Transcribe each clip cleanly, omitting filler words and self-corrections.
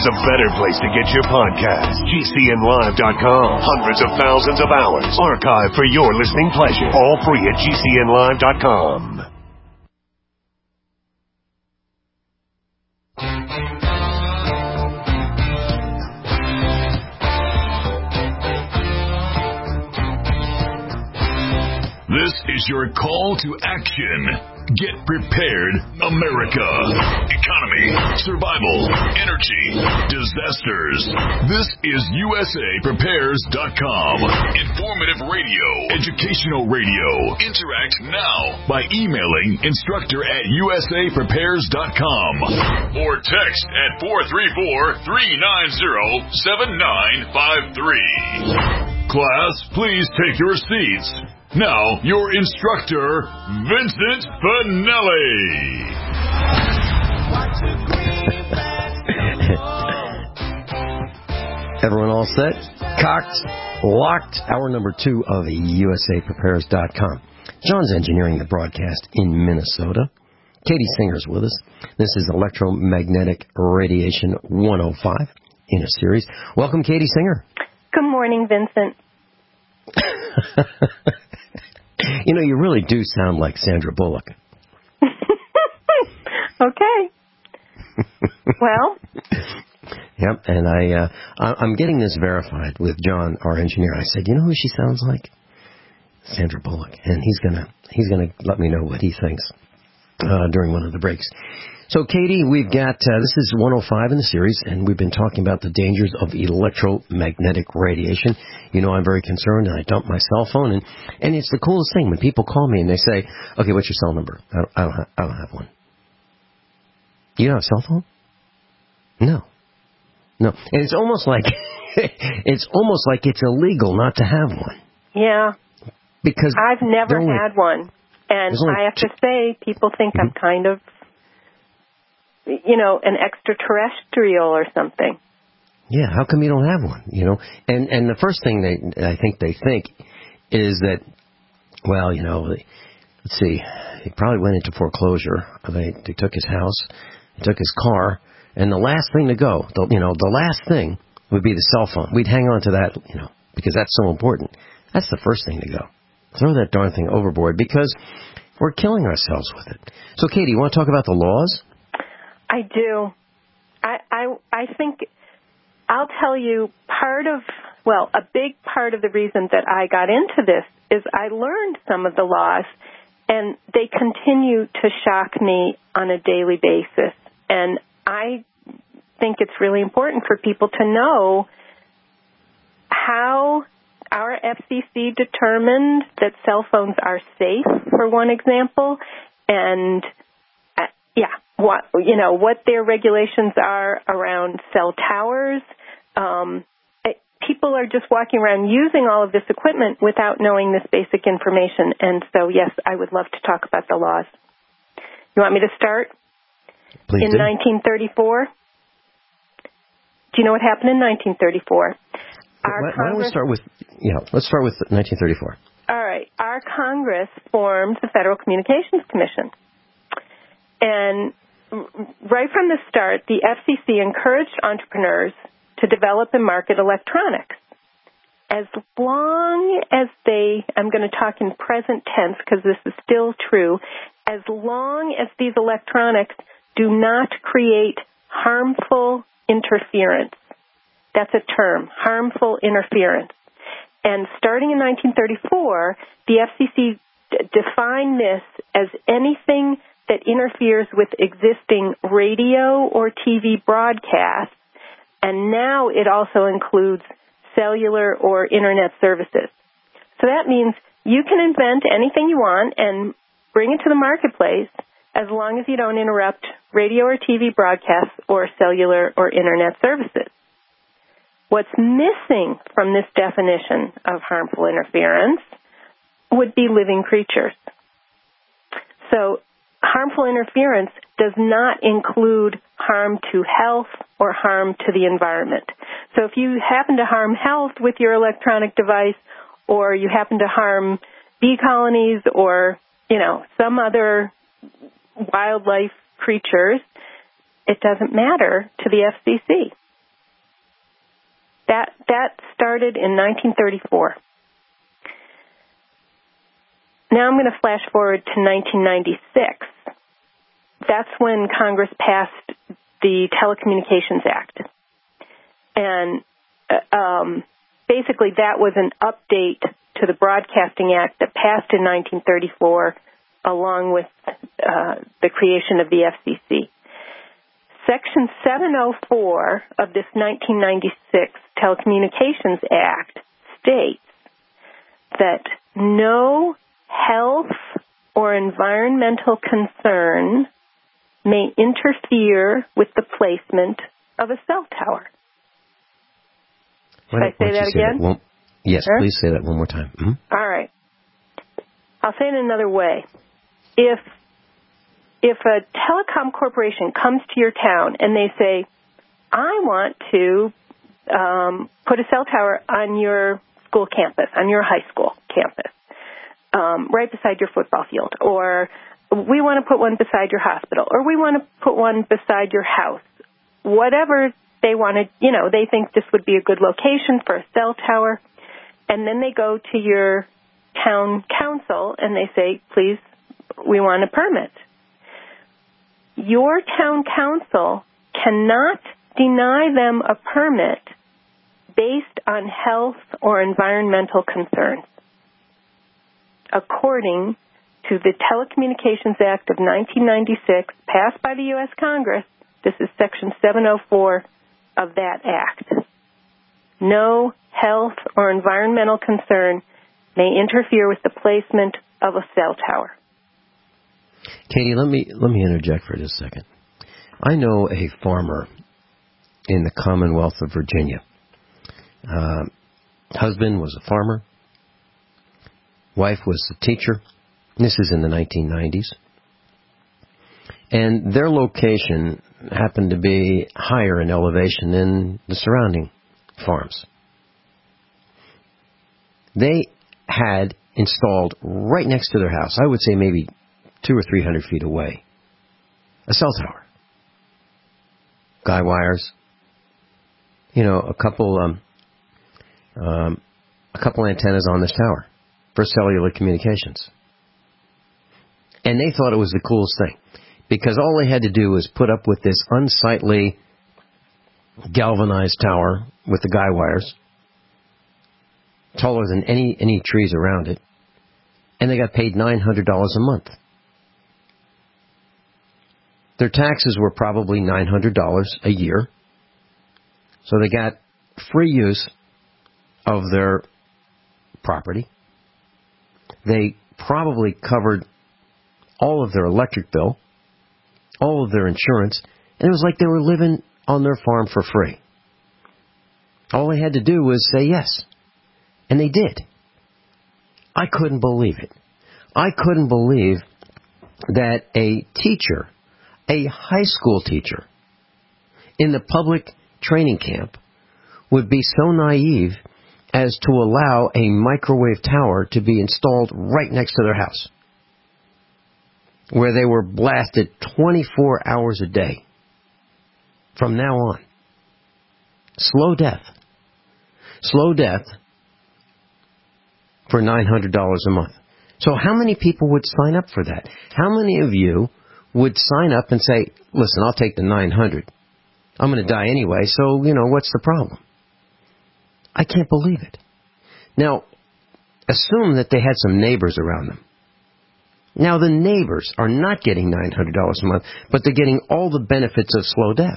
there's a better place to get your podcast. GCNlive.com. Hundreds of thousands of hours archived for your listening pleasure. All free at GCNlive.com. This is your call to action. Get prepared, America. Economy, survival, energy, disasters. This is USAPrepares.com. Informative radio, educational radio. Interact now by emailing instructor@USAPrepares.com or text at 434-390-7953. Class, please take your seats. Now, your instructor, Vincent Finelli. Everyone all set? Cocked? Locked? Hour number 2 of USAPrepares.com. John's engineering the broadcast in Minnesota. Katie Singer's with us. This is Electromagnetic Radiation 105 in a series. Welcome, Katie Singer. Good morning, Vincent. You know, you really do sound like Sandra Bullock. Okay. Well. Yep, and I'm getting this verified with John, our engineer. I said, you know who she sounds like? Sandra Bullock, and he's gonna let me know what he thinks during one of the breaks. So, Katie, we've got, this is 105 in the series, and we've been talking about the dangers of electromagnetic radiation. You know, I'm very concerned, and I dump my cell phone, and it's the coolest thing when people call me and they say, okay, what's your cell number? I don't have one. You don't have a cell phone? No. And it's almost like, it's illegal not to have one. Yeah. Because I've never had one, and I have to say, people think I'm kind of, you know, an extraterrestrial or something. Yeah, how come you don't have one? You know, and the first thing I think they think is that, well, you know, let's see, he probably went into foreclosure. They took his house, they took his car, and the last thing to go, the last thing would be the cell phone. We'd hang on to that, you know, because that's so important. That's the first thing to go. Throw that darn thing overboard because we're killing ourselves with it. So, Katie, you want to talk about the laws? I do. I think I'll tell you a big part of the reason that I got into this is I learned some of the laws, and they continue to shock me on a daily basis. And I think it's really important for people to know how our FCC determined that cell phones are safe, for one example, and what their regulations are around cell towers. People are just walking around using all of this equipment without knowing this basic information. And so, yes, I would love to talk about the laws. You want me to start? Please in do. 1934? Do you know what happened in 1934? Why don't we start with, let's start with 1934. All right. Our Congress formed the Federal Communications Commission. And right from the start, the FCC encouraged entrepreneurs to develop and market electronics. As long as I'm going to talk in present tense because this is still true, as long as these electronics do not create harmful interference. That's a term, harmful interference. And starting in 1934, the FCC defined this as anything that interferes with existing radio or TV broadcasts, and now it also includes cellular or internet services. So that means you can invent anything you want and bring it to the marketplace as long as you don't interrupt radio or TV broadcasts or cellular or internet services. What's missing from this definition of harmful interference would be living creatures. So harmful interference does not include harm to health or harm to the environment. So if you happen to harm health with your electronic device, or you happen to harm bee colonies or, some other wildlife creatures, it doesn't matter to the FCC. That started in 1934. Now I'm going to flash forward to 1996. That's when Congress passed the Telecommunications Act. And basically that was an update to the Broadcasting Act that passed in 1934 along with the creation of the FCC. Section 704 of this 1996 Telecommunications Act states that no health or environmental concern may interfere with the placement of a cell tower. Should I say that again? Yes, sure? Please say that one more time. Mm-hmm. All right. I'll say it another way. If a telecom corporation comes to your town and they say, I want to put a cell tower on your school campus, on your high school campus, right beside your football field, or we want to put one beside your hospital, or we want to put one beside your house, whatever they wanted, they think this would be a good location for a cell tower, and then they go to your town council and they say, please, we want a permit. Your town council cannot deny them a permit based on health or environmental concerns. According to the Telecommunications Act of 1996, passed by the U.S. Congress, this is Section 704 of that act. No health or environmental concern may interfere with the placement of a cell tower. Katie, let me interject for just a second. I know a farmer in the Commonwealth of Virginia. Husband was a farmer. Wife was a teacher. This is in the 1990s. And their location happened to be higher in elevation than the surrounding farms. They had installed right next to their house, I would say maybe 200 or 300 feet away, a cell tower. Guy wires, a couple antennas on this tower for cellular communications. And they thought it was the coolest thing, because all they had to do was put up with this unsightly galvanized tower with the guy wires, taller than any trees around it, and they got paid $900 a month. Their taxes were probably $900 a year, so they got free use of their property. They probably covered all of their electric bill, all of their insurance, and it was like they were living on their farm for free. All they had to do was say yes, and they did. I couldn't believe it. I couldn't believe that a teacher, a high school teacher, in the public training camp would be so naive as to allow a microwave tower to be installed right next to their house, where they were blasted 24 hours a day from now on. Slow death. Slow death for $900 a month. So how many people would sign up for that? How many of you would sign up and say, listen, I'll take the $900. I'm going to die anyway, so, what's the problem? I can't believe it. Now, assume that they had some neighbors around them. Now, the neighbors are not getting $900 a month, but they're getting all the benefits of slow death.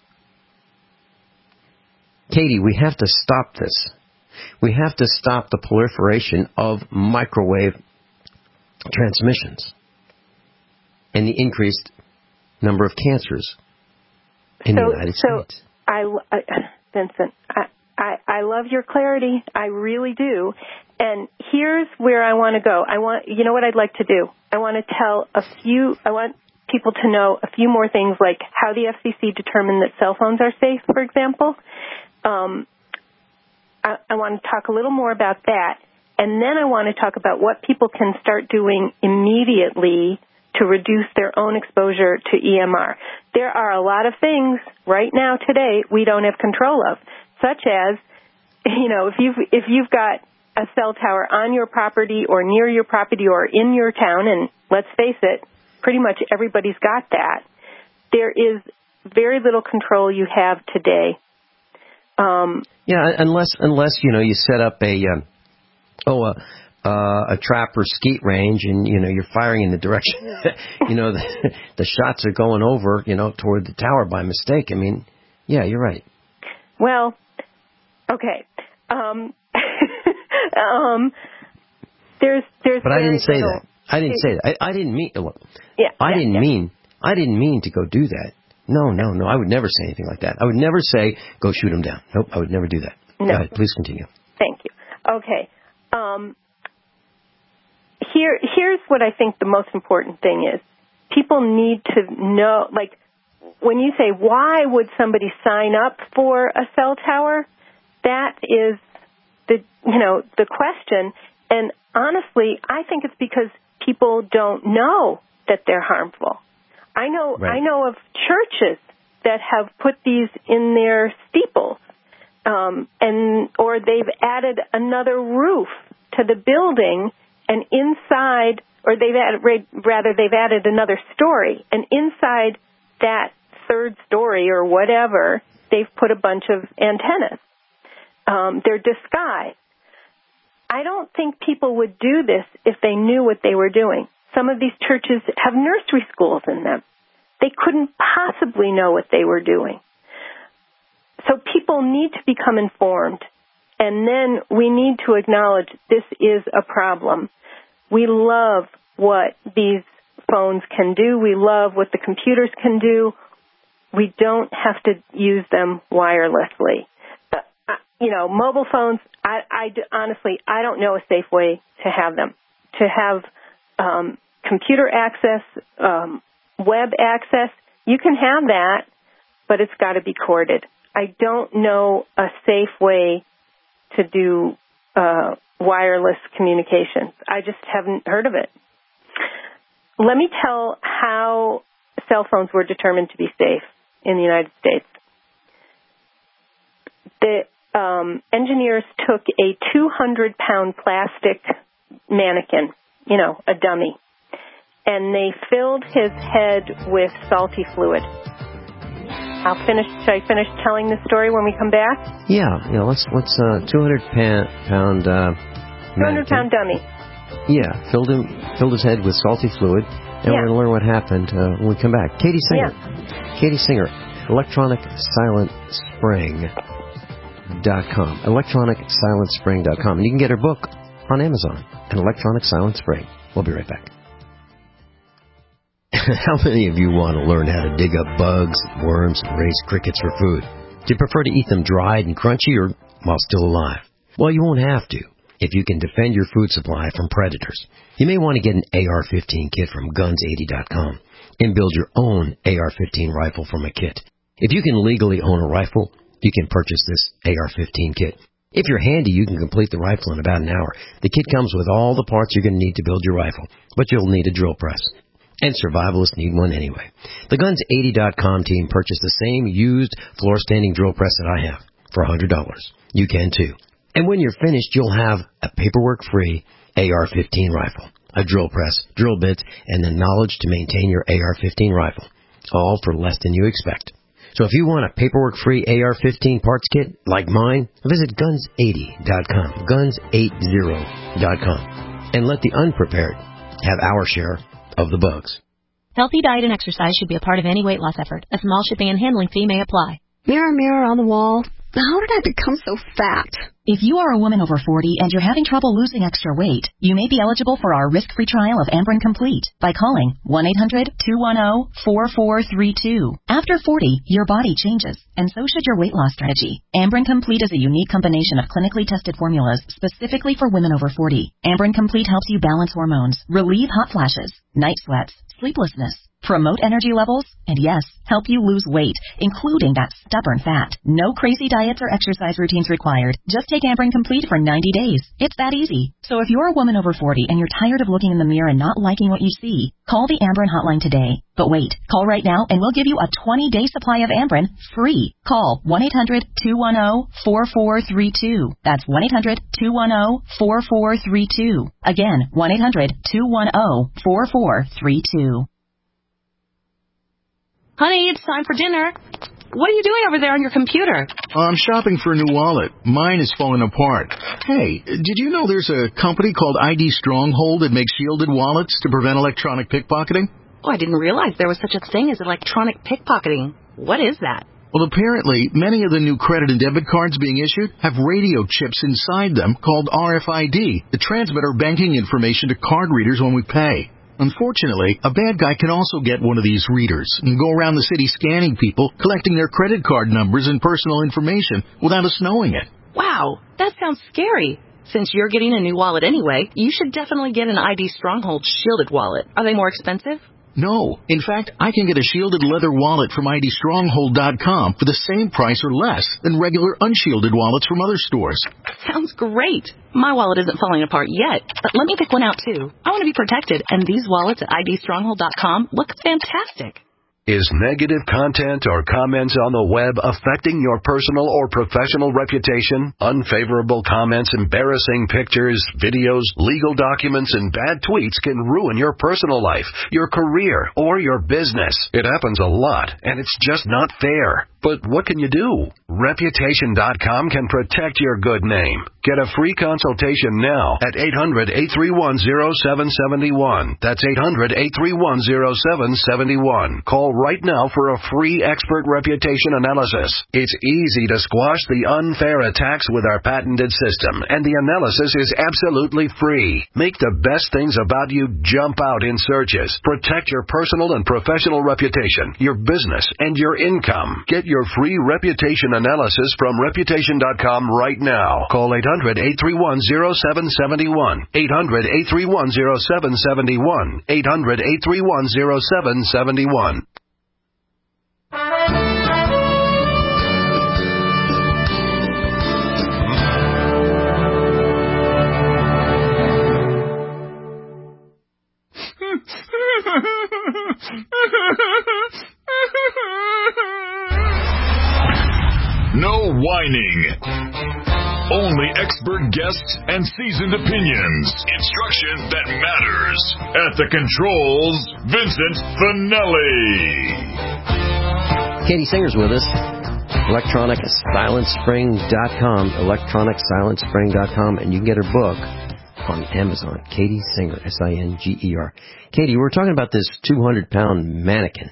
Katie, we have to stop this. We have to stop the proliferation of microwave transmissions and the increased number of cancers in the United States. Vincent, I love your clarity. I really do. And here's where I want to go. You know what I'd like to do? I want people to know a few more things, like how the FCC determined that cell phones are safe, for example. I want to talk a little more about that. And then I want to talk about what people can start doing immediately to reduce their own exposure to EMR. There are a lot of things right now today we don't have control of, such as if you've got a cell tower on your property or near your property or in your town, and let's face it, pretty much everybody's got that, there is very little control you have today. Unless you set up a trap or skeet range, and you're firing in the direction the shots are going over toward the tower by mistake. I mean, yeah, you're right. Well, okay. There's. But I didn't say that. I didn't say that. I didn't mean. I didn't mean to go do that. No. I would never say anything like that. I would never say go shoot them down. Nope. I would never do that. No. Go ahead. Please continue. Thank you. Okay. Here's what I think the most important thing is. People need to know, like, when you say, why would somebody sign up for a cell tower? That is the question. And honestly, I think it's because people don't know that they're harmful. I know of churches that have put these in their steeples, or they've added another roof to the building, and inside, or they've added another story, and inside that third story or whatever, they've put a bunch of antennas. They're disguised. I don't think people would do this if they knew what they were doing. Some of these churches have nursery schools in them. They couldn't possibly know what they were doing. So people need to become informed, and then we need to acknowledge this is a problem. We love what these phones can do. We love what the computers can do. We don't have to use them wirelessly. Mobile phones, honestly, I don't know a safe way to have them. To have computer access, web access, you can have that, but it's got to be corded. I don't know a safe way to do wireless communications. I just haven't heard of it. Let me tell how cell phones were determined to be safe in the United States. The engineers took a 200-pound plastic mannequin, a dummy, and they filled his head with salty fluid. Should I finish telling the story when we come back? Yeah. Let's 200-pound 200-pound dummy. Yeah, filled his head with salty fluid, and we're going to learn what happened when we come back. Katie Singer. Yeah. Katie Singer, electronicsilentspring.com. electronicsilentspring.com. And you can get her book on Amazon, An Electronic Silent Spring. We'll be right back. How many of you want to learn how to dig up bugs, worms, and raise crickets for food? Do you prefer to eat them dried and crunchy or while still alive? Well, you won't have to if you can defend your food supply from predators. You may want to get an AR-15 kit from Guns80.com and build your own AR-15 rifle from a kit. If you can legally own a rifle, you can purchase this AR-15 kit. If you're handy, you can complete the rifle in about an hour. The kit comes with all the parts you're going to need to build your rifle, but you'll need a drill press. And survivalists need one anyway. The Guns80.com team purchased the same used floor-standing drill press that I have for $100. You can too. And when you're finished, you'll have a paperwork-free AR-15 rifle, a drill press, drill bits, and the knowledge to maintain your AR-15 rifle, all for less than you expect. So if you want a paperwork-free AR-15 parts kit like mine, visit Guns80.com, Guns80.com, and let the unprepared have our share of the bugs. Healthy diet and exercise should be a part of any weight loss effort. A small shipping and handling fee may apply. Mirror, mirror on the wall, how did I become so fat? If you are a woman over 40 and you're having trouble losing extra weight, you may be eligible for our risk-free trial of Amberen Complete by calling 1-800-210-4432. After 40, your body changes, and so should your weight loss strategy. Amberen Complete is a unique combination of clinically tested formulas specifically for women over 40. Amberen Complete helps you balance hormones, relieve hot flashes, night sweats, sleeplessness, promote energy levels, and yes, help you lose weight, including that stubborn fat. No crazy diets or exercise routines required. Just take Ambrin Complete for 90 days. It's that easy. So if you're a woman over 40 and you're tired of looking in the mirror and not liking what you see, call the Ambrin hotline today. But wait, call right now and we'll give you a 20-day supply of Ambrin free. Call 1-800-210-4432. That's 1-800-210-4432. Again, 1-800-210-4432. Honey, it's time for dinner. What are you doing over there on your computer? I'm shopping for a new wallet. Mine is falling apart. Hey, did you know there's a company called ID Stronghold that makes shielded wallets to prevent electronic pickpocketing? Oh, I didn't realize there was such a thing as electronic pickpocketing. What is that? Well, apparently, many of the new credit and debit cards being issued have radio chips inside them called RFID that transmit our banking information to card readers when we pay. Unfortunately, a bad guy can also get one of these readers and go around the city scanning people, collecting their credit card numbers and personal information without us knowing it. Wow, that sounds scary. Since you're getting a new wallet anyway, you should definitely get an ID Stronghold shielded wallet. Are they more expensive? No. In fact, I can get a shielded leather wallet from IDStronghold.com for the same price or less than regular unshielded wallets from other stores. Sounds great. My wallet isn't falling apart yet, but let me pick one out too. I want to be protected, and these wallets at IDStronghold.com look fantastic. Is negative content or comments on the web affecting your personal or professional reputation? Unfavorable comments, embarrassing pictures, videos, legal documents, and bad tweets can ruin your personal life, your career, or your business. It happens a lot, and it's just not fair. But what can you do? Reputation.com can protect your good name. Get a free consultation now at 800-831-0771. That's 800-831-0771. Call right now for a free expert reputation analysis. It's easy to squash the unfair attacks with our patented system, and the analysis is absolutely free. Make the best things about you jump out in searches. Protect your personal and professional reputation, your business, and your income. Get your free reputation analysis from Reputation.com right now. Call 800-831-0771. 800-831-0771. 800-831-0771. No whining. Only expert guests and seasoned opinions. Instruction that matters. At the controls, Vincent Finelli. Katie Singer's with us. ElectronicSilencespring.com. ElectronicSilencespring.com. And you can get her book on Amazon. Katie Singer, S-I-N-G-E-R. Katie, we're talking about this 200-pound mannequin.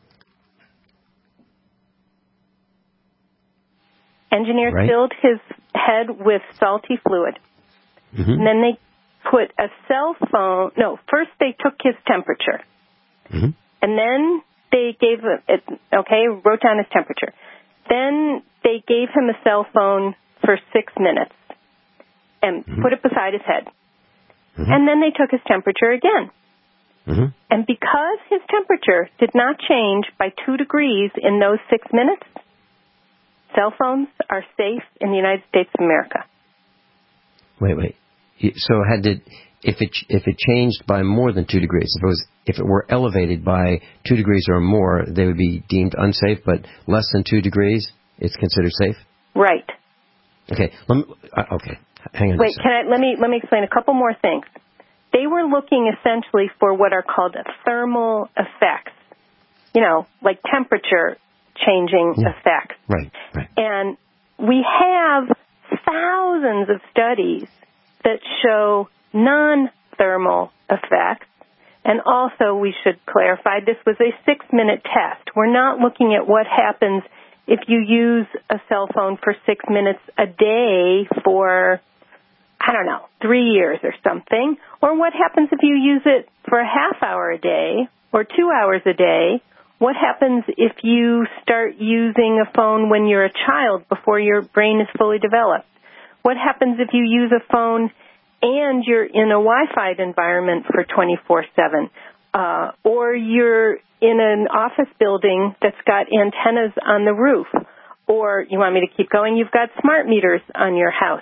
Engineers filled his head with salty fluid. Mm-hmm. And then they put a cell phone. No, first they took his temperature. Mm-hmm. And then they gave wrote down his temperature. Then they gave him a cell phone for 6 minutes and put it beside his head. Mm-hmm. And then they took his temperature again. Mm-hmm. And because his temperature did not change by 2 degrees in those 6 minutes, cell phones are safe in the United States of America. Wait. So if it changed by more than 2 degrees, if it were elevated by 2 degrees or more, they would be deemed unsafe. But less than 2 degrees, it's considered safe. Right. Okay. Hang on. Wait. Let me explain a couple more things. They were looking essentially for what are called thermal effects. Like temperature changing effects. Right. And we have thousands of studies that show non-thermal effects. And also, we should clarify, this was a 6-minute test. We're not looking at what happens if you use a cell phone for 6 minutes a day for, 3 years or something, or what happens if you use it for a half hour a day or 2 hours a day. What happens if you start using a phone when you're a child before your brain is fully developed? What happens if you use a phone and you're in a Wi-Fi environment for 24/7? Or you're in an office building that's got antennas on the roof? Or, you want me to keep going, you've got smart meters on your house.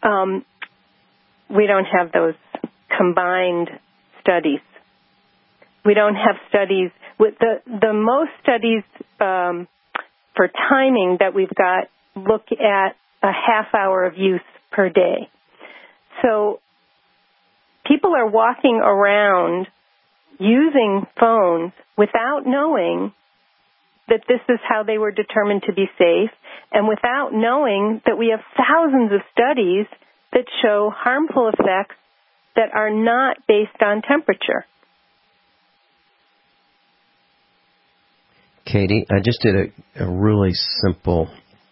We don't have those combined studies. We don't have studies with the most studies for timing that we've got look at a half hour of use per day. So people are walking around using phones without knowing that this is how they were determined to be safe, and without knowing that we have thousands of studies that show harmful effects that are not based on temperature. Katie, I just did a really simple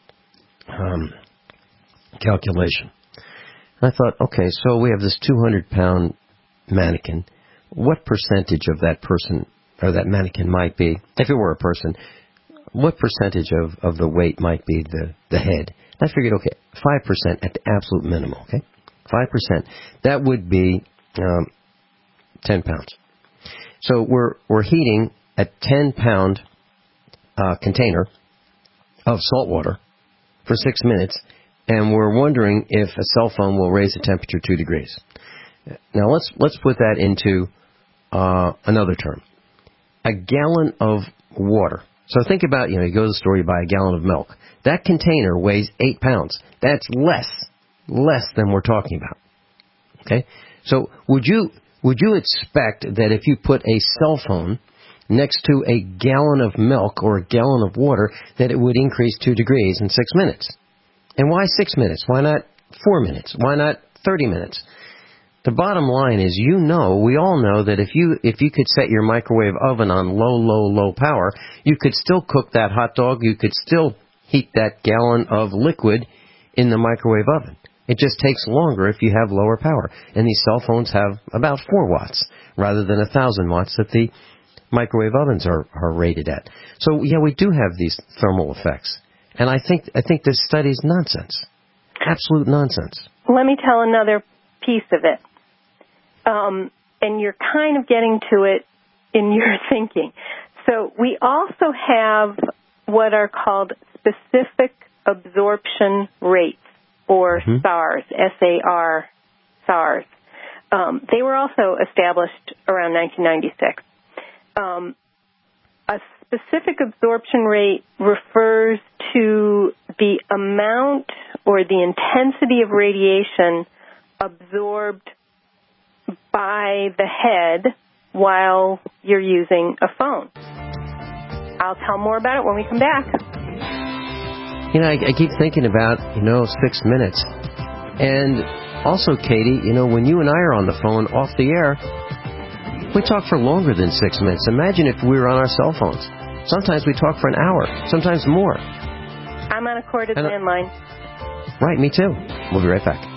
calculation. I thought, okay, so we have this 200-pound mannequin. What percentage of that person or that mannequin might be, if it were a person, what percentage of the weight might be the head? I figured, okay, 5% at the absolute minimum, okay? 5%. That would be 10 pounds. So we're heating a 10-pound container of salt water for 6 minutes, and we're wondering if a cell phone will raise the temperature 2 degrees. Now let's put that into another term. A gallon of water. So think about, you go to the store, you buy a gallon of milk. That container weighs 8 pounds. That's less than we're talking about. Okay? So would you expect that if you put a cell phone next to a gallon of milk or a gallon of water, that it would increase 2 degrees in 6 minutes? And why 6 minutes? Why not 4 minutes? Why not 30 minutes? The bottom line is, we all know that if you could set your microwave oven on low power, you could still cook that hot dog. You could still heat that gallon of liquid in the microwave oven. It just takes longer if you have lower power. And these cell phones have about 4 watts rather than 1,000 watts that the microwave ovens are rated at. So, yeah, we do have these thermal effects. And I think this study is nonsense. Absolute nonsense. Let me tell another piece of it. And you're kind of getting to it in your thinking. So we also have what are called specific absorption rates, or SARS, S-A-R, SARS. They were also established around 1996. A specific absorption rate refers to the amount or the intensity of radiation absorbed by the head while you're using a phone. I'll tell more about it when we come back. I keep thinking about, 6 minutes. And also, Katie, when you and I are on the phone off the air, we talk for longer than 6 minutes. Imagine if we were on our cell phones. Sometimes we talk for an hour, sometimes more. I'm on a corded landline. Right, me too. We'll be right back.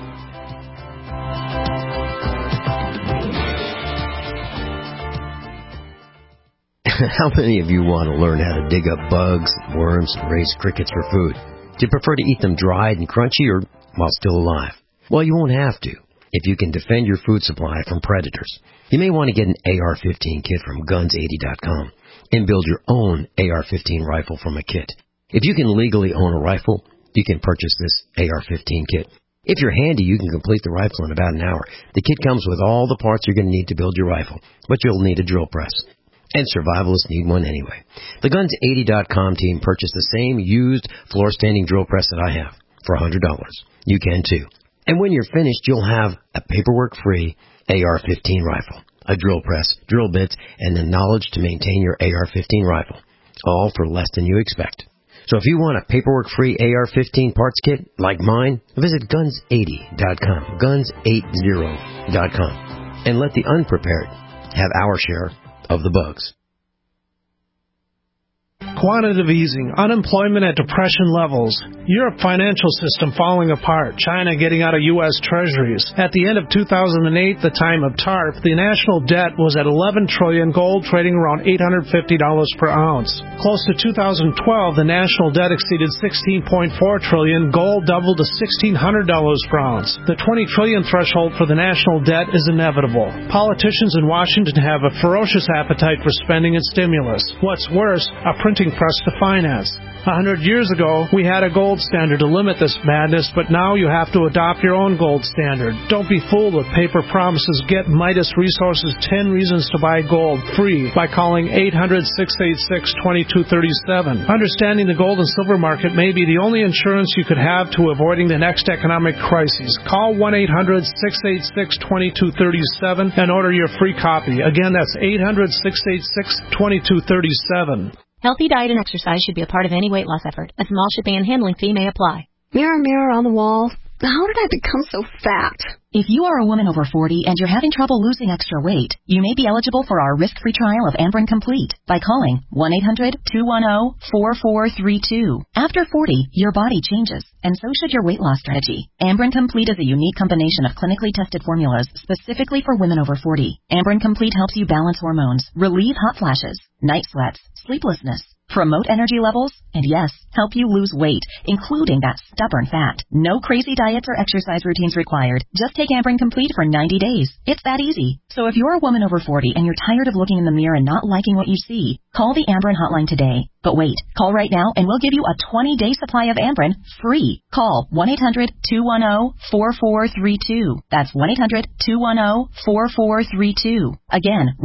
How many of you want to learn how to dig up bugs, worms, and raise crickets for food? Do you prefer to eat them dried and crunchy or while still alive? Well, you won't have to if you can defend your food supply from predators. You may want to get an AR-15 kit from Guns80.com and build your own AR-15 rifle from a kit. If you can legally own a rifle, you can purchase this AR-15 kit. If you're handy, you can complete the rifle in about an hour. The kit comes with all the parts you're going to need to build your rifle, but you'll need a drill press. And survivalists need one anyway. The Guns80.com team purchased the same used floor-standing drill press that I have for $100. You can too. And when you're finished, you'll have a paperwork-free AR-15 rifle, a drill press, drill bits, and the knowledge to maintain your AR-15 rifle, all for less than you expect. So if you want a paperwork-free AR-15 parts kit like mine, visit Guns80.com, Guns80.com, and let the unprepared have our share of the bugs. Quantitative easing, unemployment at depression levels, Europe financial system falling apart, China getting out of U.S. treasuries. At the end of 2008, the time of TARP, the national debt was at $11 trillion, gold trading around $850 per ounce. Close to 2012, the national debt exceeded $16.4 trillion, gold doubled to $1,600 per ounce. The $20 trillion threshold for the national debt is inevitable. Politicians in Washington have a ferocious appetite for spending and stimulus. What's worse, a printing press to finance. 100 years ago, we had a gold standard to limit this madness, but now you have to adopt your own gold standard. Don't be fooled with paper promises. Get Midas Resources 10 Reasons to Buy Gold free by calling 800-686-2237. Understanding the gold and silver market may be the only insurance you could have to avoiding the next economic crisis. Call 1-800-686-2237 and order your free copy. Again, that's 800-686-2237. Healthy diet and exercise should be a part of any weight loss effort. A small shipping and handling fee may apply. Mirror, mirror on the wall, how did I become so fat? If you are a woman over 40 and you're having trouble losing extra weight, you may be eligible for our risk-free trial of Ambren Complete by calling 1-800-210-4432. After 40, your body changes, and so should your weight loss strategy. Ambren Complete is a unique combination of clinically tested formulas specifically for women over 40. Ambren Complete helps you balance hormones, relieve hot flashes, night sweats, sleeplessness, promote energy levels, and yes, help you lose weight, including that stubborn fat. No crazy diets or exercise routines required. Just take Ambren Complete for 90 days. It's that easy. So if you're a woman over 40 and you're tired of looking in the mirror and not liking what you see, call the Ambren hotline today. But wait, call right now and we'll give you a 20-day supply of Ambren free. Call 1-800-210-4432. That's 1-800-210-4432. Again,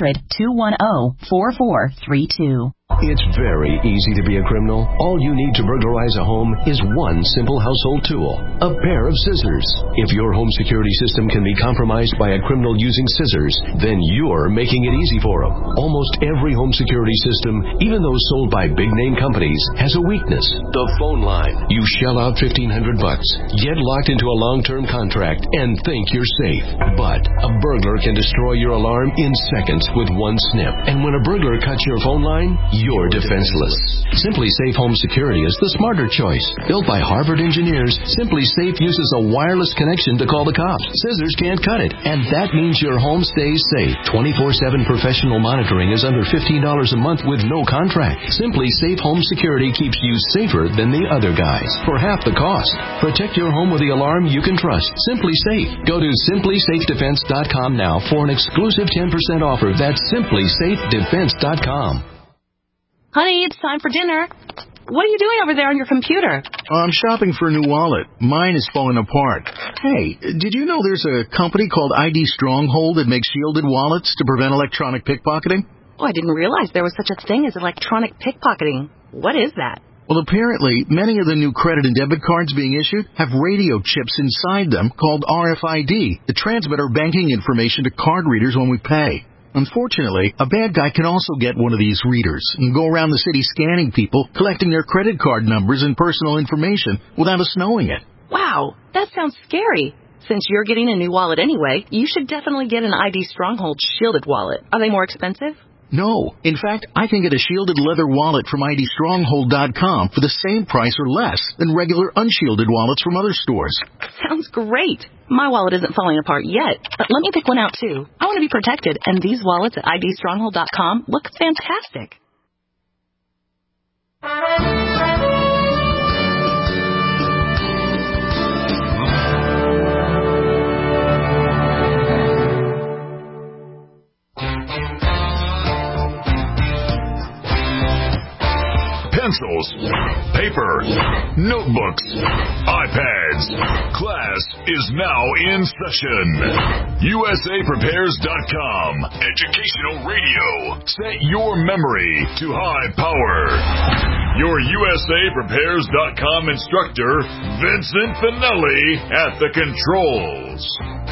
1-800-210-4432. It's very easy to be a criminal. All you need to burglarize a home is one simple household tool, a pair of scissors. If your home security system can be compromised by a criminal using scissors, then you're making it easy for them. Almost every home security system, even those sold by big-name companies, has a weakness: the phone line. You shell out $1,500, get locked into a long-term contract, and think you're safe. But a burglar can destroy your alarm in seconds with one snip. And when a burglar cuts your phone line, you're defenseless. Simply Safe Home Security is the smarter choice. Built by Harvard engineers, Simply Safe uses a wireless connection to call the cops. Scissors can't cut it, and that means your home stays safe. 24/7 professional monitoring is under $15 a month with no contract. Simply Safe Home Security keeps you safer than the other guys for half the cost. Protect your home with the alarm you can trust. Simply Safe. Go to simplysafedefense.com now for an exclusive 10% offer. That's simplysafedefense.com. Honey, it's time for dinner. What are you doing over there on your computer? I'm shopping for a new wallet. Mine is falling apart. Hey, did you know there's a company called ID Stronghold that makes shielded wallets to prevent electronic pickpocketing? Oh, I didn't realize there was such a thing as electronic pickpocketing. What is that? Well, apparently, many of the new credit and debit cards being issued have radio chips inside them called RFID that transmit our banking information to card readers when we pay. Unfortunately, a bad guy can also get one of these readers and go around the city scanning people, collecting their credit card numbers and personal information without us knowing it. Wow, that sounds scary. Since you're getting a new wallet anyway, you should definitely get an ID Stronghold shielded wallet. Are they more expensive? No. In fact, I can get a shielded leather wallet from IDStronghold.com for the same price or less than regular unshielded wallets from other stores. Sounds great. My wallet isn't falling apart yet, but let me pick one out too. I want to be protected, and these wallets at IDStronghold.com look fantastic. Pencils, paper, notebooks, iPads. Class is now in session. USAPrepares.com. Educational radio. Set your memory to high power. Your USAPrepares.com instructor, Vincent Finelli, at the controls.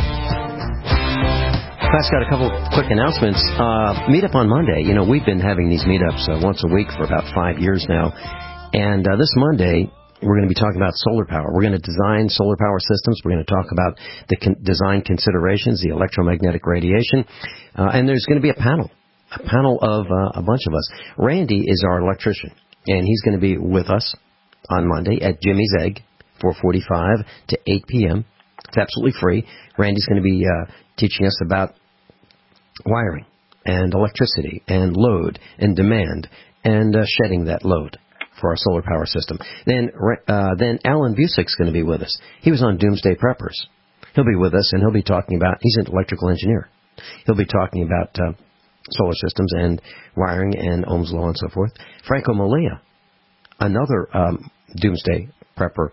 Class got a couple quick announcements. Meetup on Monday. You know, we've been having these meetups once a week for about 5 years now. And this Monday, we're going to be talking about solar power. We're going to design solar power systems. We're going to talk about the design considerations, the electromagnetic radiation. And there's going to be a panel of a bunch of us. Randy is our electrician, and he's going to be with us on Monday at Jimmy's Egg, 4:45 to 8 p.m. It's absolutely free. Randy's going to be teaching us about wiring and electricity and load and demand and shedding that load for our solar power system. Then Alan Busick's going to be with us. He was on Doomsday Preppers. He'll be with us, and he'll be talking about, he's an electrical engineer. He'll be talking about solar systems and wiring and Ohm's law and so forth. Franco Molina another doomsday prepper.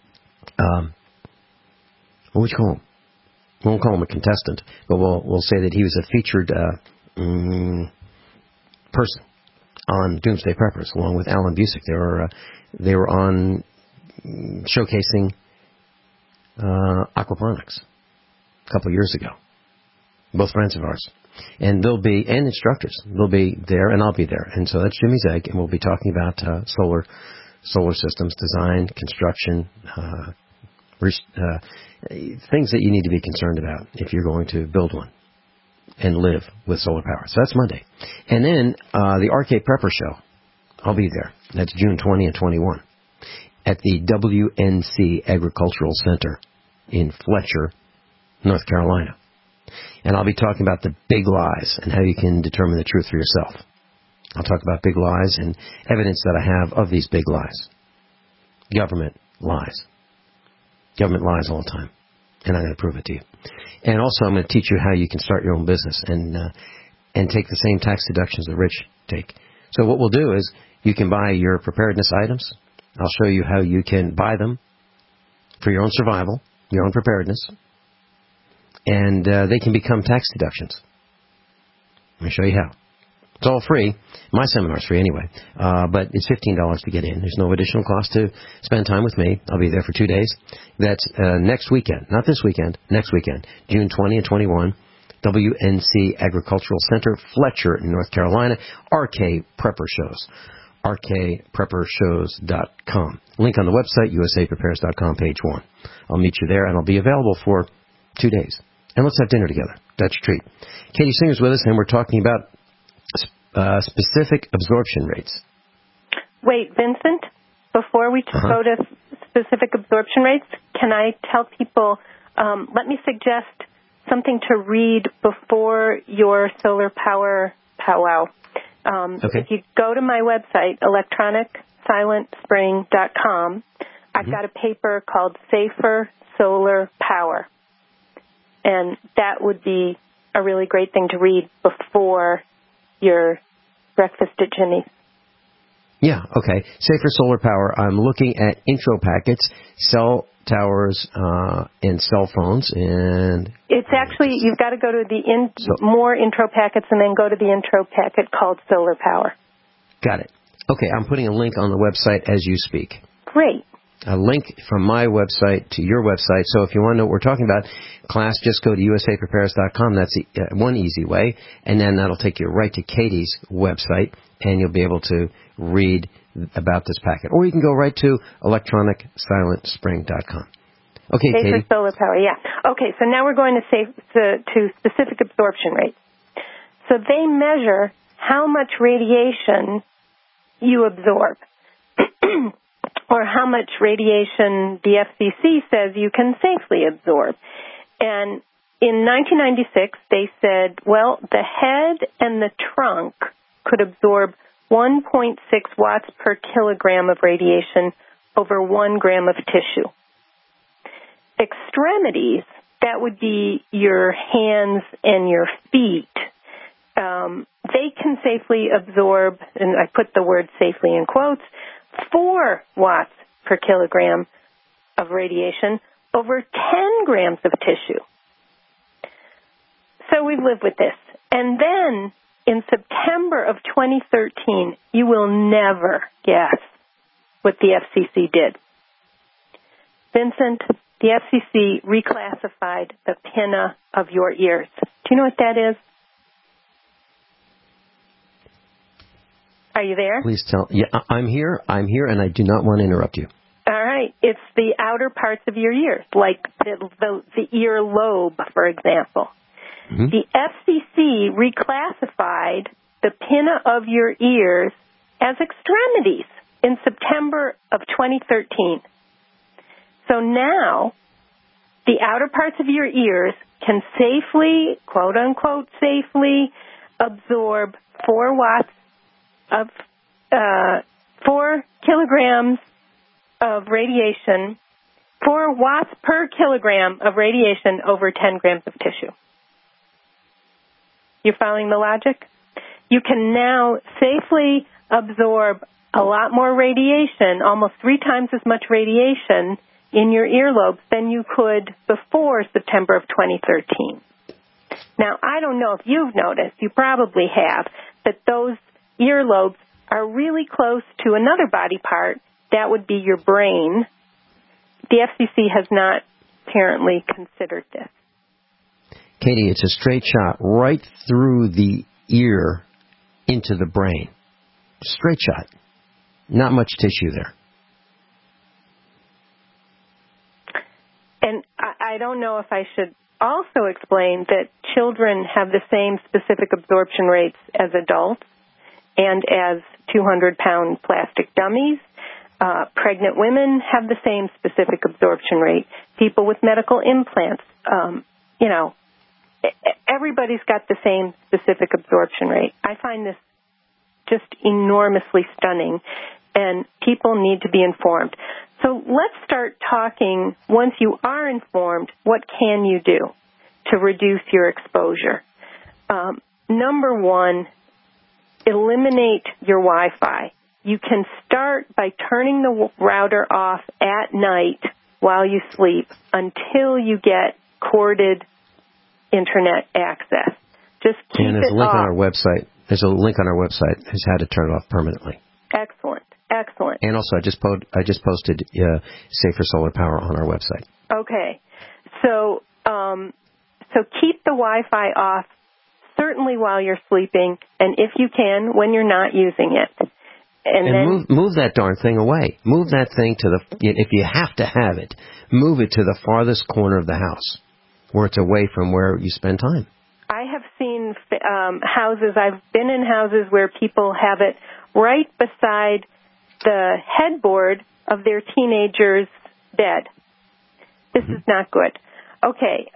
What would you call him? We won't call him a contestant, but we'll say that he was a featured person on Doomsday Preppers, along with Alan Busick. They were on showcasing aquaponics a couple of years ago. Both friends of ours. And and instructors. They'll be there, and I'll be there. And so that's Jimmy's Egg, and we'll be talking about solar systems, design, construction, things that you need to be concerned about if you're going to build one and live with solar power. So that's Monday. And then the Arcade Prepper Show, I'll be there. That's June 20 and 21 at the WNC Agricultural Center in Fletcher, North Carolina. And I'll be talking about the big lies and how you can determine the truth for yourself. I'll talk about big lies and evidence that I have of these big lies. Government lies. Government lies all the time. And I'm going to prove it to you. And also I'm going to teach you how you can start your own business and take the same tax deductions the rich take. So what we'll do is you can buy your preparedness items. I'll show you how you can buy them for your own survival, your own preparedness. And they can become tax deductions. Let me show you how. It's all free. My seminar's free anyway. But it's $15 to get in. There's no additional cost to spend time with me. I'll be there for 2 days. That's next weekend. Not this weekend. Next weekend. June 20 and 21. WNC Agricultural Center, Fletcher, North Carolina. RK Prepper Shows. RKPreppershows.com. Link on the website, usaprepares.com, page 1. I'll meet you there, and I'll be available for 2 days. And let's have dinner together. That's a treat. Katie Singer's with us, and we're talking about specific absorption rates. Wait, Vincent, before we go to specific absorption rates, can I tell people, let me suggest something to read before your solar power powwow. If you go to my website, electronicsilentspring.com, I've got a paper called Safer Solar Power. And that would be a really great thing to read before your breakfast at Jimmy's. Yeah, okay. Safer Solar Power. I'm looking at intro packets, cell towers, and cell phones. And it's actually, you've got to go to the more intro packets and then go to the intro packet called Solar Power. Got it. Okay, I'm putting a link on the website as you speak. Great. A link from my website to your website. So if you want to know what we're talking about, class, just go to usaprepares.com. That's one easy way. And then that'll take you right to Katie's website, and you'll be able to read about this packet. Or you can go right to electronicsilentspring.com. Okay, Safer Katie. Solar Power, yeah. Okay, so now we're going to specific absorption rates. So they measure how much radiation you absorb. Or how much radiation the FCC says you can safely absorb. And in 1996, they said, well, the head and the trunk could absorb 1.6 watts per kilogram of radiation over 1 gram of tissue. Extremities, that would be your hands and your feet, they can safely absorb, and I put the word safely in quotes, 4 watts per kilogram of radiation over 10 grams of tissue. So we've lived with this. And then in September of 2013, you will never guess what the FCC did. Vincent, the FCC reclassified the pinna of your ears. Do you know what that is? Are you there? Please tell. Yeah, I'm here, and I do not want to interrupt you. All right. It's the outer parts of your ears, like the ear lobe, for example. Mm-hmm. The FCC reclassified the pinna of your ears as extremities in September of 2013. So now the outer parts of your ears can safely, quote-unquote safely, absorb 4 watts of 4 kilograms of radiation, 4 watts per kilogram of radiation over 10 grams of tissue. You're following the logic? You can now safely absorb a lot more radiation, almost 3 times as much radiation in your earlobes than you could before September of 2013. Now, I don't know if you've noticed, you probably have, that those earlobes are really close to another body part. That would be your brain. The FCC has not apparently considered this. Katie, it's a straight shot right through the ear into the brain. Straight shot. Not much tissue there. And I don't know if I should also explain that children have the same specific absorption rates as adults and as 200-pound plastic dummies. Pregnant women have the same specific absorption rate. People with medical implants, everybody's got the same specific absorption rate. I find this just enormously stunning, and people need to be informed. So let's start talking, once you are informed, what can you do to reduce your exposure? Number one, eliminate your Wi-Fi. You can start by turning the router off at night while you sleep until you get corded Internet access. Just keep and there's it a link off. on our website. There's a link on our website as how to turn it off permanently. Excellent. And also, I just posted Safer Solar Power on our website. Okay. So keep the Wi-Fi off, certainly while you're sleeping, and if you can, when you're not using it. And then move that darn thing away. Move that thing to if you have to have it, move it to the farthest corner of the house where it's away from where you spend time. I have seen houses, I've been in houses where people have it right beside the headboard of their teenager's bed. This is not good. Okay,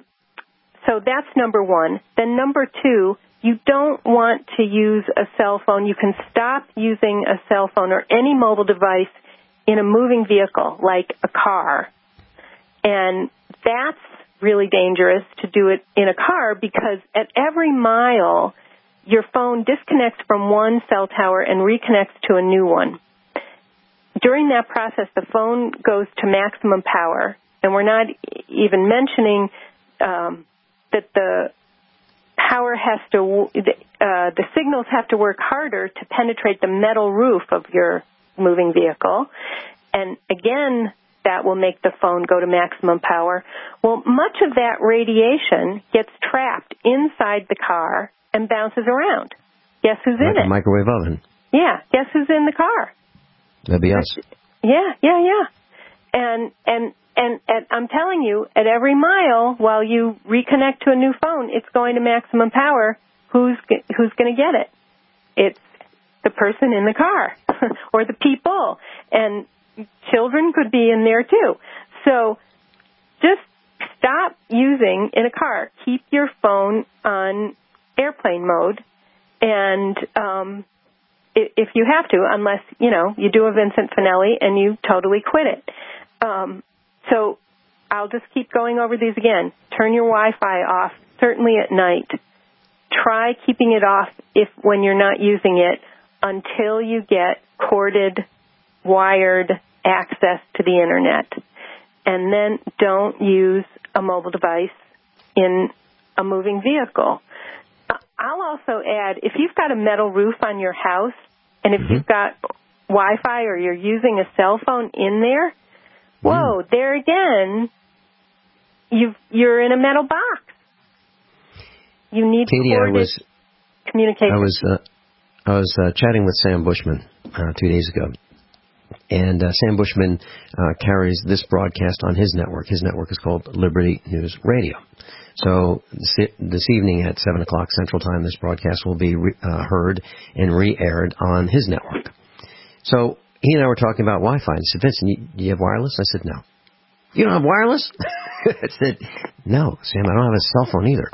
so that's number one. Then number two, you don't want to use a cell phone. You can stop using a cell phone or any mobile device in a moving vehicle like a car. And that's really dangerous to do it in a car because at every mile, your phone disconnects from one cell tower and reconnects to a new one. During that process, the phone goes to maximum power, and we're not even mentioning that the power has to, the signals have to work harder to penetrate the metal roof of your moving vehicle. And again, that will make the phone go to maximum power. Well, much of that radiation gets trapped inside the car and bounces around. Guess who's in it? A microwave oven. Yeah, guess who's in the car? That'd be us. Yeah. And I'm telling you, at every mile, while you reconnect to a new phone, it's going to maximum power. Who's going to get it? It's the person in the car or the people. And children could be in there too. So just stop using in a car. Keep your phone on airplane mode, and if you have to, unless, you do a Vincent Finelli and you totally quit it. So I'll just keep going over these again. Turn your Wi-Fi off, certainly at night. Try keeping it off when you're not using it until you get corded, wired access to the Internet. And then don't use a mobile device in a moving vehicle. I'll also add, if you've got a metal roof on your house, and if you've got Wi-Fi or you're using a cell phone in there, whoa, there again, you're in a metal box. You need corded communication. I was chatting with Sam Bushman 2 days ago, and Sam Bushman carries this broadcast on his network. His network is called Liberty News Radio. So this evening at 7 o'clock Central Time, this broadcast will be heard and re-aired on his network. So he and I were talking about Wi-Fi. And he said, Vincent, do you have wireless? I said, no. You don't have wireless? I said, no, Sam, I don't have a cell phone either.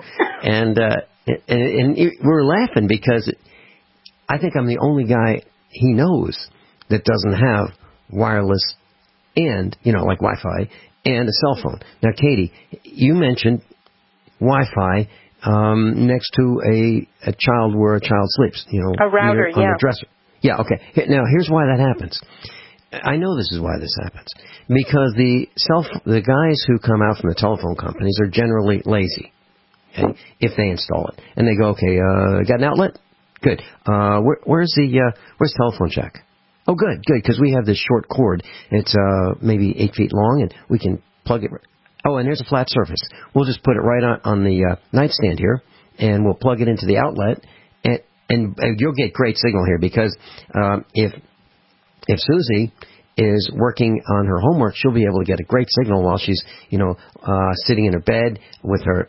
And we were laughing because I think I'm the only guy he knows that doesn't have wireless and, like Wi-Fi and a cell phone. Now, Katie, you mentioned Wi-Fi next to a child where a child sleeps, a router, on the dresser. Yeah, okay. Now, here's why that happens. I know this is why this happens. Because the guys who come out from the telephone companies are generally lazy, okay, if they install it. And they go, okay, got an outlet? Good. Where's telephone jack? Oh, good, because we have this short cord. It's maybe 8 feet long, and we can plug it. Oh, and there's a flat surface. We'll just put it right on the nightstand here, and we'll plug it into the outlet, and you'll get great signal here, because if Susie is working on her homework, she'll be able to get a great signal while she's, sitting in her bed with her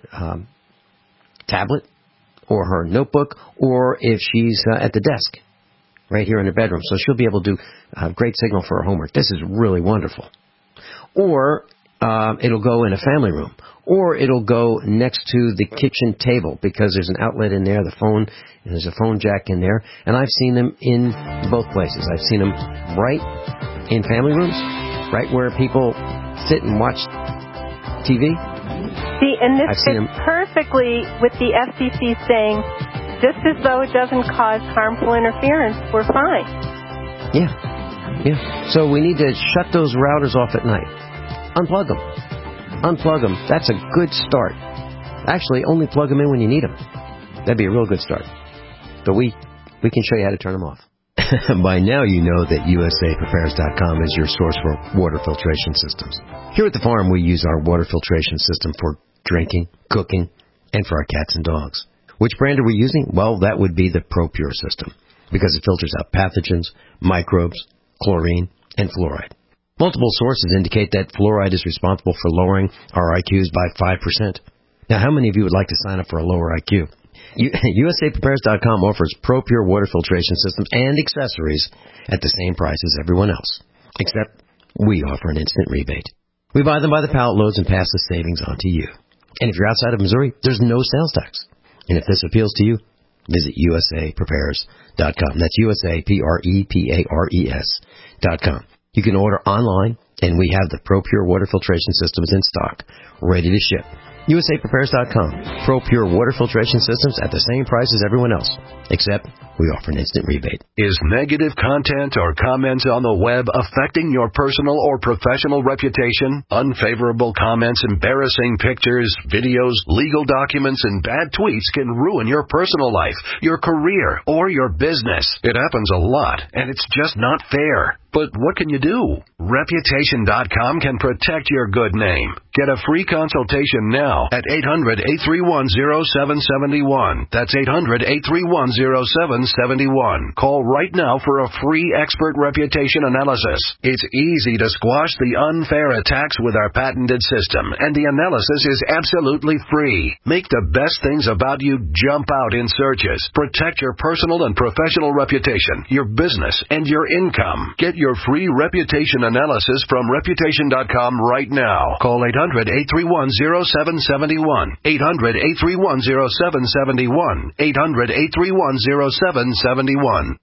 tablet or her notebook, or if she's at the desk right here in her bedroom. So she'll be able to do great signal for her homework. This is really wonderful. Or it'll go in a family room, or it'll go next to the kitchen table, because there's an outlet in there, there's a phone jack in there, and I've seen them in both places. I've seen them right in family rooms, right where people sit and watch TV. See, and this fits perfectly with the FCC saying, just as though it doesn't cause harmful interference, we're fine. Yeah. So we need to shut those routers off at night. Unplug them. That's a good start. Actually, only plug them in when you need them. That'd be a real good start. But we can show you how to turn them off. By now you know that USAPrepares.com is your source for water filtration systems. Here at the farm, we use our water filtration system for drinking, cooking, and for our cats and dogs. Which brand are we using? Well, that would be the ProPure system, because it filters out pathogens, microbes, chlorine, and fluoride. Multiple sources indicate that fluoride is responsible for lowering our IQs by 5%. Now, how many of you would like to sign up for a lower IQ? USAPrepares.com offers ProPure water filtration systems and accessories at the same price as everyone else, except we offer an instant rebate. We buy them by the pallet loads and pass the savings on to you. And if you're outside of Missouri, there's no sales tax. And if this appeals to you, visit USAPrepares.com. That's USAPrepares.com. You can order online, and we have the ProPure water filtration systems in stock, ready to ship. USAPrepares.com. ProPure water filtration systems at the same price as everyone else, except we offer an instant rebate. Is negative content or comments on the web affecting your personal or professional reputation? Unfavorable comments, embarrassing pictures, videos, legal documents, and bad tweets can ruin your personal life, your career, or your business. It happens a lot, and it's just not fair. But what can you do? Reputation.com can protect your good name. Get a free consultation now at 800-831-0771. That's 800-831-0771. Call right now for a free expert reputation analysis. It's easy to squash the unfair attacks with our patented system, and the analysis is absolutely free. Make the best things about you jump out in searches. Protect your personal and professional reputation, your business, and your income. Get your free reputation analysis from Reputation.com right now. Call 800-831-0771. 800-831-0771. 800-831-0771.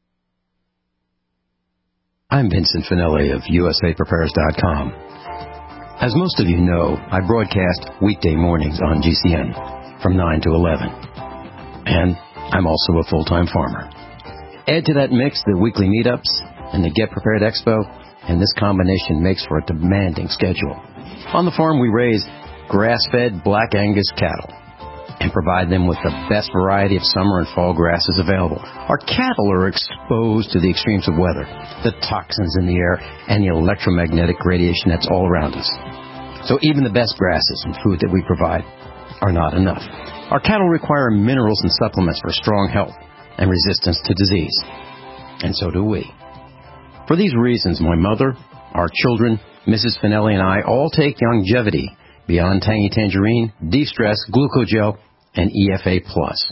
I'm Vincent Finelli of USAPrepares.com. As most of you know, I broadcast weekday mornings on GCN from 9 to 11. And I'm also a full-time farmer. Add to that mix the weekly meetups and the Get Prepared Expo, and this combination makes for a demanding schedule. On the farm, we raise grass-fed Black Angus cattle and provide them with the best variety of summer and fall grasses available. Our cattle are exposed to the extremes of weather, the toxins in the air, and the electromagnetic radiation that's all around us. So even the best grasses and food that we provide are not enough. Our cattle require minerals and supplements for strong health and resistance to disease. And so do we. For these reasons, my mother, our children, Mrs. Finelli, and I all take longevity beyond Tangy Tangerine, De-Stress, Glucogel, and EFA+.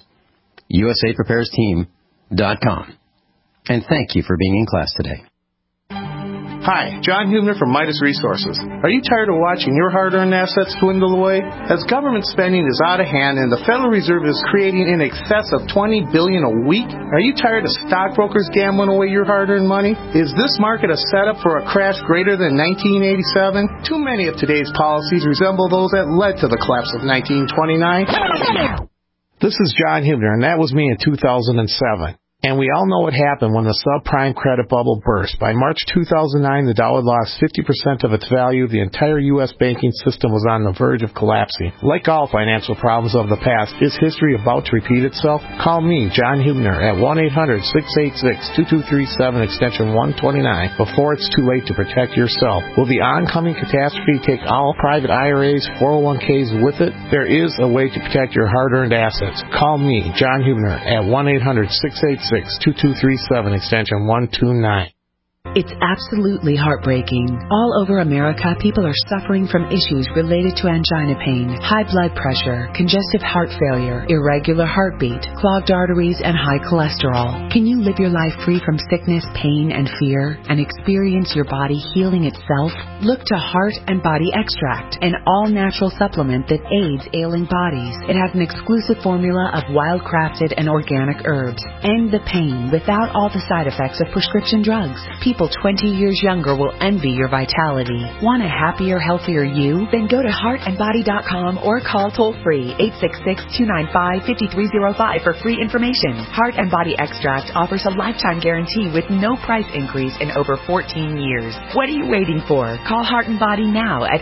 USAPreparesTeam.com. And thank you for being in class today. Hi, John Hubner from Midas Resources. Are you tired of watching your hard-earned assets dwindle away? As government spending is out of hand and the Federal Reserve is creating in excess of $20 billion a week, are you tired of stockbrokers gambling away your hard-earned money? Is this market a setup for a crash greater than 1987? Too many of today's policies resemble those that led to the collapse of 1929. This is John Hubner, and that was me in 2007. And we all know what happened when the subprime credit bubble burst. By March 2009, the dollar lost 50% of its value. The entire U.S. banking system was on the verge of collapsing. Like all financial problems of the past, is history about to repeat itself? Call me, John Hubner, at 1-800-686-2237, extension 129, before it's too late to protect yourself. Will the oncoming catastrophe take all private IRAs, 401ks with it? There is a way to protect your hard-earned assets. Call me, John Hubner, at 1-800-686-2237, extension 129. It's absolutely heartbreaking. All over America, people are suffering from issues related to angina pain, high blood pressure, congestive heart failure, irregular heartbeat, clogged arteries, and high cholesterol. Can you live your life free from sickness, pain, and fear, and experience your body healing itself? Look to Heart and Body Extract, an all-natural supplement that aids ailing bodies. It has an exclusive formula of wild-crafted and organic herbs. End the pain without all the side effects of prescription drugs. People 20 years younger will envy your vitality. Want a happier, healthier you? Then go to heartandbody.com or call toll-free 866-295-5305 for free information. Heart and Body Extract offers a lifetime guarantee with no price increase in over 14 years. What are you waiting for? Call Heart and Body now at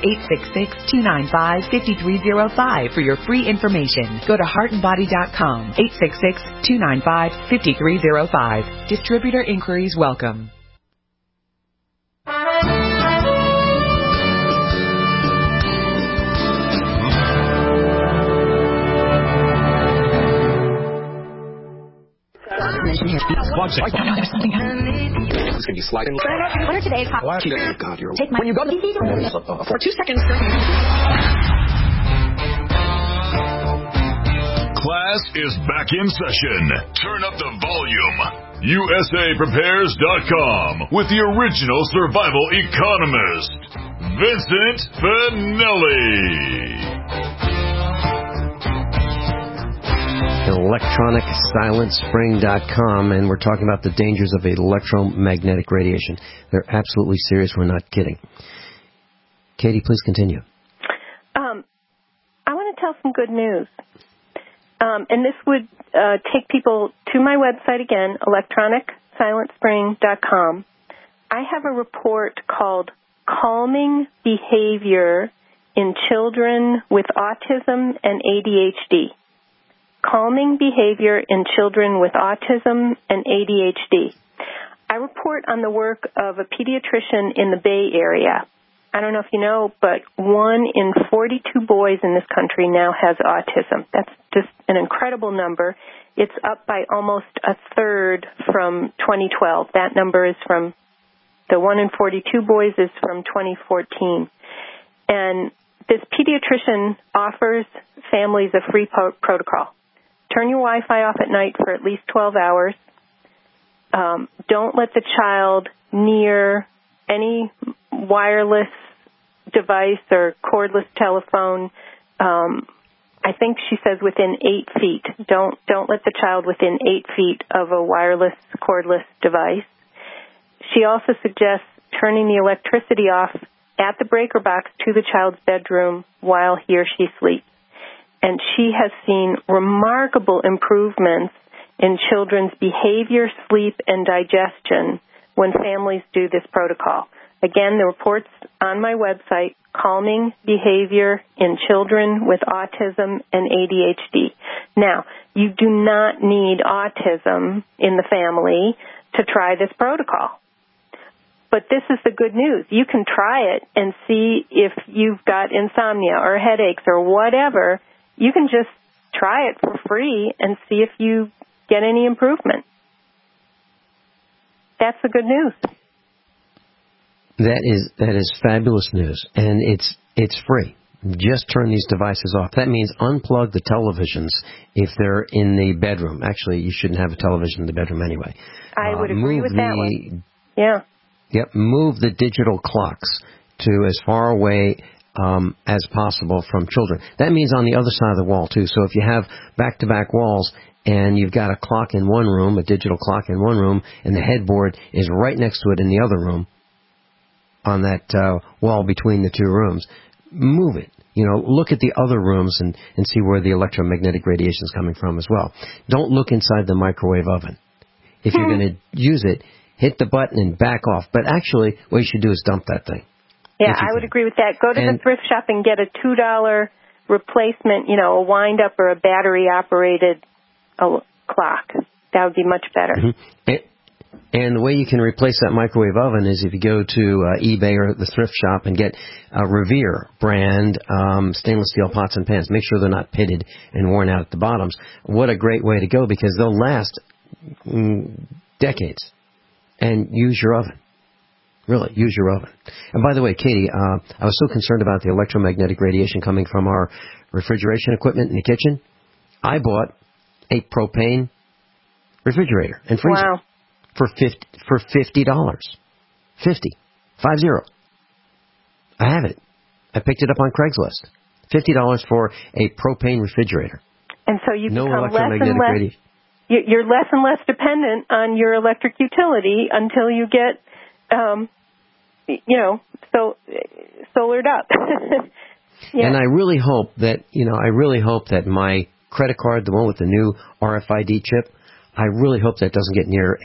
866-295-5305 for your free information. Go to heartandbody.com, 866-295-5305. Distributor inquiries welcome. This is going to be sliding. What are today's hot? God, you're... Take my... When you go to... For 2 seconds. Class is back in session. Turn up the volume. USAPrepares.com with the original survival economist, Vincent Finelli. ElectronicSilencespring.com, and we're talking about the dangers of electromagnetic radiation. They're absolutely serious. We're not kidding. Katie, please continue. I want to tell some good news. And this would take people to my website again, ElectronicSilencespring.com. I have a report called Calming Behavior in Children with Autism and ADHD. Calming Behavior in Children with Autism and ADHD. I report on the work of a pediatrician in the Bay Area. I don't know if you know, but 1 in 42 boys in this country now has autism. That's just an incredible number. It's up by almost a third from 2012. That number is from the 1 in 42 boys is from 2014. And this pediatrician offers families a free protocol. Turn your Wi-Fi off at night for at least 12 hours. Don't let the child near any wireless device or cordless telephone. I think she says within 8 feet. Don't let the child within 8 feet of a wireless cordless device. She also suggests turning the electricity off at the breaker box to the child's bedroom while he or she sleeps. And she has seen remarkable improvements in children's behavior, sleep, and digestion when families do this protocol. Again, the report's on my website, Calming Behavior in Children with Autism and ADHD. Now, you do not need autism in the family to try this protocol. But this is the good news. You can try it and see if you've got insomnia or headaches or whatever. You can just try it for free and see if you get any improvement. That's the good news. That is fabulous news, and it's free. Just turn these devices off. That means unplug the televisions if they're in the bedroom. Actually, you shouldn't have a television in the bedroom anyway. I would agree with that one. Yeah. Yep. Move the digital clocks to as far away as possible from children. That means on the other side of the wall, too. So if you have back-to-back walls and you've got a clock in one room, a digital clock in one room, and the headboard is right next to it in the other room, on that wall between the two rooms, move it. Look at the other rooms and see where the electromagnetic radiation is coming from as well. Don't look inside the microwave oven. if you're going to use it, hit the button and back off. But actually, what you should do is dump that thing. Yeah, I would agree with that. Go to the thrift shop and get a $2 replacement, a wind-up or a battery-operated clock. That would be much better. Mm-hmm. And the way you can replace that microwave oven is if you go to eBay or the thrift shop and get Revere brand stainless steel pots and pans. Make sure they're not pitted and worn out at the bottoms. What a great way to go, because they'll last decades. And use your oven. Really, use your oven. And by the way, Katie, I was so concerned about the electromagnetic radiation coming from our refrigeration equipment in the kitchen. I bought a propane refrigerator and freezer. Wow. For $50. 50. I have it. I picked it up on Craigslist. $50 for a propane refrigerator. And so you no become electromagnetic radiation. You're less and less dependent on your electric utility until you get, solared up. Yeah. And I really hope that my credit card, the one with the new RFID chip, I really hope that doesn't get near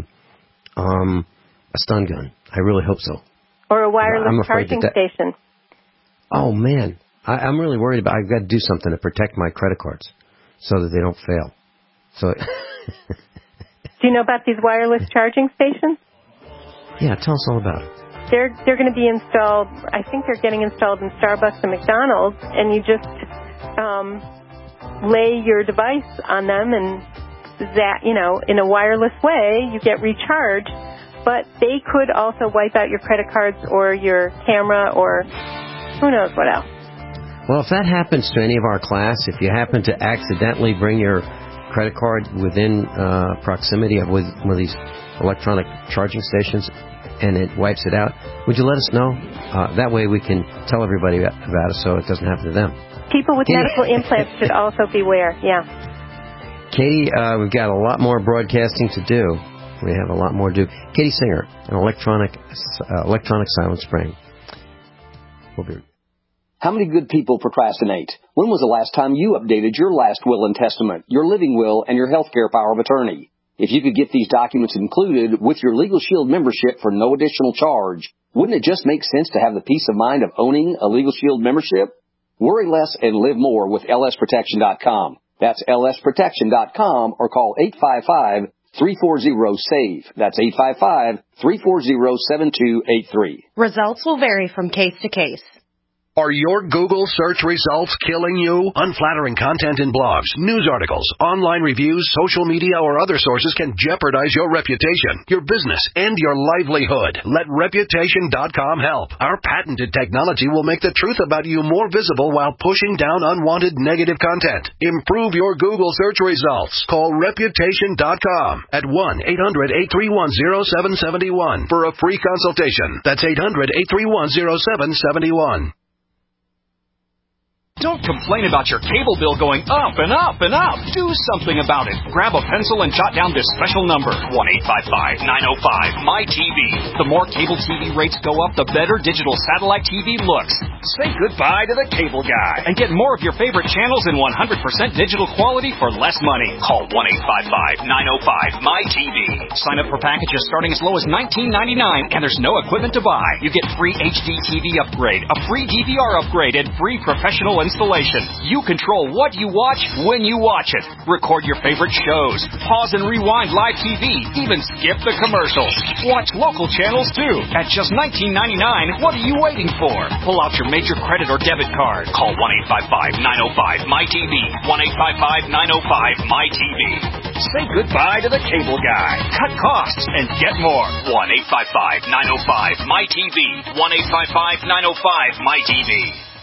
a stun gun. I really hope so. Or a wireless charging station. Oh, man. I'm really worried about I've got to do something to protect my credit cards so that they don't fail. So. Do you know about these wireless charging stations? Yeah, tell us all about it. They're going to be installed, I think they're getting installed in Starbucks and McDonald's, and you just lay your device on them, and that, in a wireless way, you get recharged, but they could also wipe out your credit cards or your camera or who knows what else. Well, if that happens to any of our class, if you happen to accidentally bring your credit card within proximity of one of these electronic charging stations and it wipes it out, would you let us know? That way we can tell everybody about it so it doesn't happen to them. People with medical implants should also beware, yeah. Katie, we've got a lot more broadcasting to do. We have a lot more to do. Katie Singer, an electronic silent spraying. We'll be. How many good people procrastinate? When was the last time you updated your last will and testament, your living will, and your health care power of attorney? If you could get these documents included with your Legal Shield membership for no additional charge, wouldn't it just make sense to have the peace of mind of owning a Legal Shield membership? Worry less and live more with lsprotection.com. That's lsprotection.com or call 855-340-SAVE. That's 855-340-7283. Results will vary from case to case. Are your Google search results killing you? Unflattering content in blogs, news articles, online reviews, social media, or other sources can jeopardize your reputation, your business, and your livelihood. Let Reputation.com help. Our patented technology will make the truth about you more visible while pushing down unwanted negative content. Improve your Google search results. Call Reputation.com at 1-800-831-0771 for a free consultation. That's 800-831-0771. Don't complain about your cable bill going up and up and up. Do something about it. Grab a pencil and jot down this special number, 1-855-905-MyTV. The more cable TV rates go up, the better digital satellite TV looks. Say goodbye to the cable guy and get more of your favorite channels in 100% digital quality for less money. Call 1-855-905-MyTV. Sign up for packages starting as low as $19.99, and there's no equipment to buy. You get free HD TV upgrade, a free DVR upgrade, and free professional installation. You control what you watch when you watch it. Record your favorite shows. Pause and rewind live TV. Even skip the commercials. Watch local channels too. At just $19.99, what are you waiting for? Pull out your major credit or debit card. Call 1-855-905-MyTV. 1-855-905-MyTV. Say goodbye to the cable guy. Cut costs and get more. 1-855-905-MyTV. 1-855-905-MyTV.